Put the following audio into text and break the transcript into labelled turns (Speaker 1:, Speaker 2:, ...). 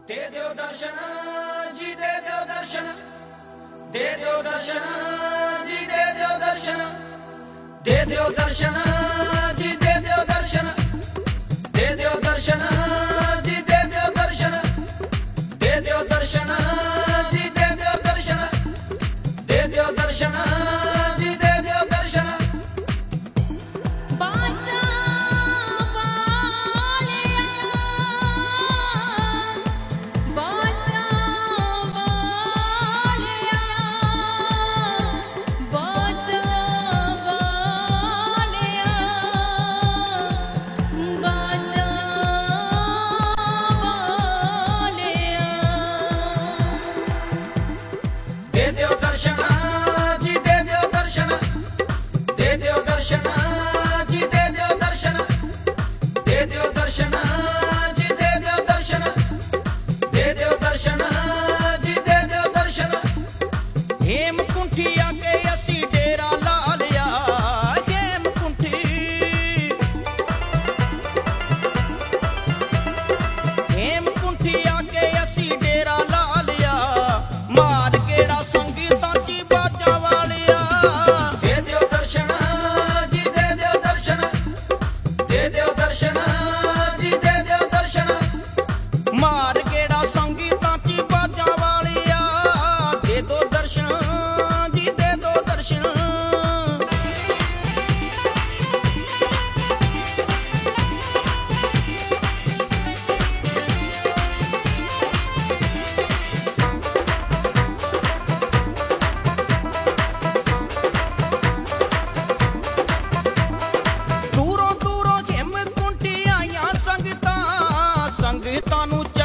Speaker 1: दे दो दर्शन जी, दे दो दर्शन, दे दो दर्शन जी, दे दो दर्शन, दे दो दर्शन जी, दे दो दर्शन, दे दो दर्शन जी, दे दो दर्शन, दे दो दर्शन जी, दे दो दर्शन, दे दो दर्शन जी, दे दो दर्शन।
Speaker 2: बाजा वालिया, बाजा वालिया, बाजा वालिया, बाजा वालिया।
Speaker 1: दे दो दर्शन जी, दे दो दर्शन, दे दो दर्शन जी, दे दो दर्शन, दे दो दर्शन जी, दे दो दर्शन, दे दो दर्शन जी, दे दो दर्शन। हेमकुंठी आके असी डेरा ला लिया, हेमकुंठी, हेमकुंठी आके असी डेरा ला लिया, मार गेड़ा संगीतां ची बाजां वालिया। दे दो दर्शन जी, दे दो दर्शन, दे दो दर्शन जी, दे दो दर्शन, मार गेड़ा संगीतां ची बाजां वालिया। दे दो दर्शन जी, दे दो दर्शन। दूरों दूरों हेमकुंठी आईयां संगतां, संगतां नूं